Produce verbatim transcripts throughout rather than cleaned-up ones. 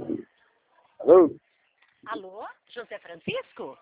Alô? Alô? José Francisco?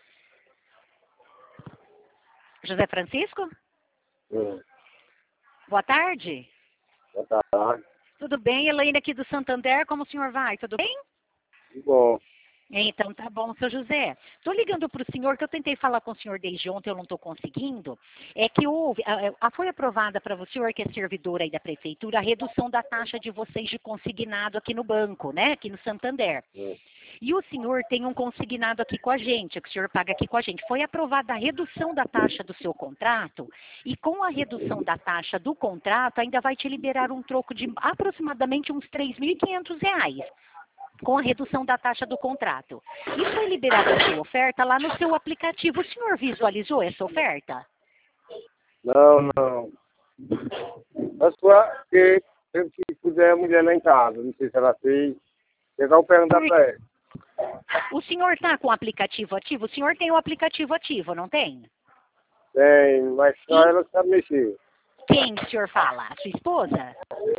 José Francisco? Hum. Boa tarde. Boa tarde. Tudo bem? Elaine aqui do Santander, como o senhor vai? Tudo bem? Tudo bom. Então tá bom, seu José. Estou ligando para o senhor, que eu tentei falar com o senhor desde ontem, eu não estou conseguindo. É que houve, a, a, foi aprovada para o senhor, que é servidor aí da prefeitura, a redução da taxa de vocês de consignado aqui no banco, né? Aqui no Santander. Hum. E o senhor tem um consignado aqui com a gente, que o senhor paga aqui com a gente. Foi aprovada a redução da taxa do seu contrato, e com a redução da taxa do contrato, ainda vai te liberar um troco de aproximadamente uns três mil e quinhentos reais. Com a redução da taxa do contrato. E foi liberada a sua oferta lá no seu aplicativo. O senhor visualizou essa oferta? Não, não. A sua, que eu que puser a mulher lá em casa, não sei se ela fez. Eu vou perguntar Por... para ela. O senhor está com o aplicativo ativo? O senhor tem o aplicativo ativo, não tem? Tem, mas só E ela sabe mexer. quem o senhor fala? A sua esposa?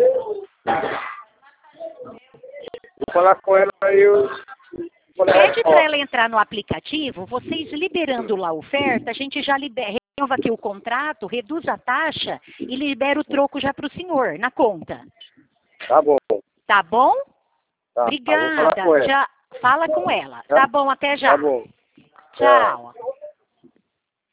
Vou falar com ela aí eu. Vou falar Pede com para ela. ela entrar no aplicativo, vocês liberando lá a oferta, a gente já libera, renova aqui o contrato, reduz a taxa e libera o troco já para o senhor, na conta. Tá bom. Tá bom? Tá, Obrigada. vou falar com ela. Já fala com ela. Tá, Tá bom, até já. tá bom. Tchau.